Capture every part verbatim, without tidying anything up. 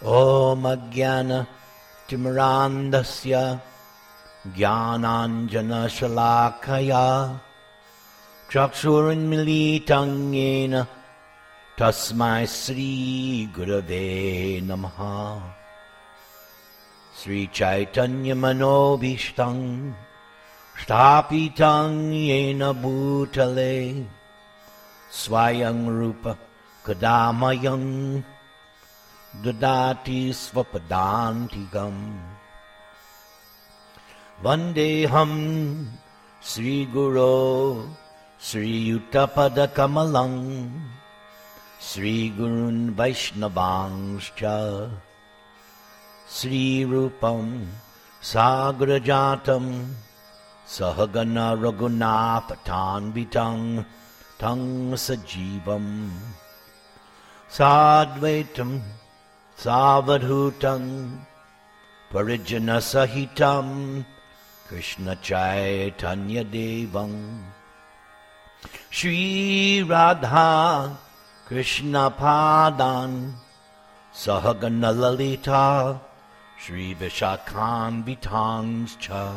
Om Ajnana Timirandasya Jnananjana Shalakaya Chakshurunmilitam Yena Tasmai Sri Gurave Namaha. Sri Chaitanya Manobishtam Shtapitam Yena Bhutale Swayam Rupa Kadamayam Dadati Svapadantigam. Vandeham Sri Guru Sri Yuttapada Kamalam Sri Gurun Vaishnavangscha Sri Rupam Sagrajatam Sahagana Raghunathatanvitam Tang Sajivam Sadvaitam Savadhutam Parijana Sahitam Krishna Chaitanya Devam Shri Radha Krishna Padan Sahagana Lalita Shri Vishakhan Vitangscha.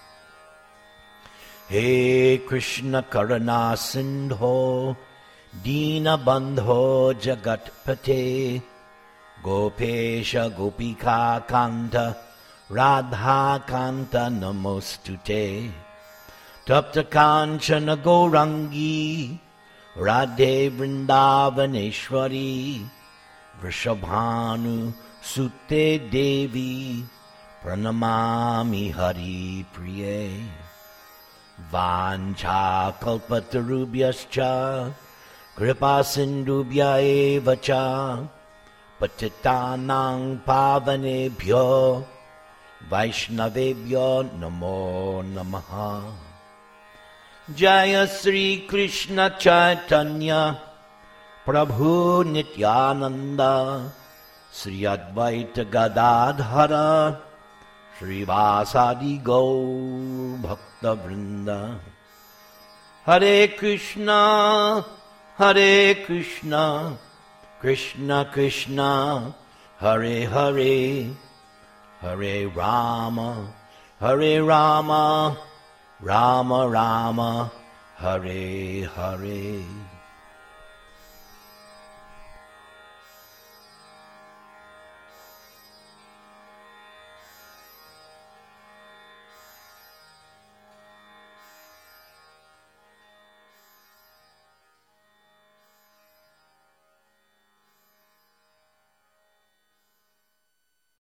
He Krishna Karana Sindho Dina Bandho Jagatpate Gopesha Gopika Kanta Radha Kanta Namostute Tapta Kanchana Gourangi Radhe Vrindavaneshwari Vrishabhanu Sute Devi Pranamami Hari Priye. Vancha kalpatarubhyascha kripa sindubhya evacha patitanang pavanebhyo vaishnavebhyo namo namaha. Jaya Sri Krishna Chaitanya Prabhu Nityananda Sri Advaita Gadadhara Srivasadi Gaur Bhakta Vrinda. Hare Krishna, Hare Krishna, Krishna Krishna, Hare Hare, Hare Rama, Hare Rama, Rama Rama, Hare Hare.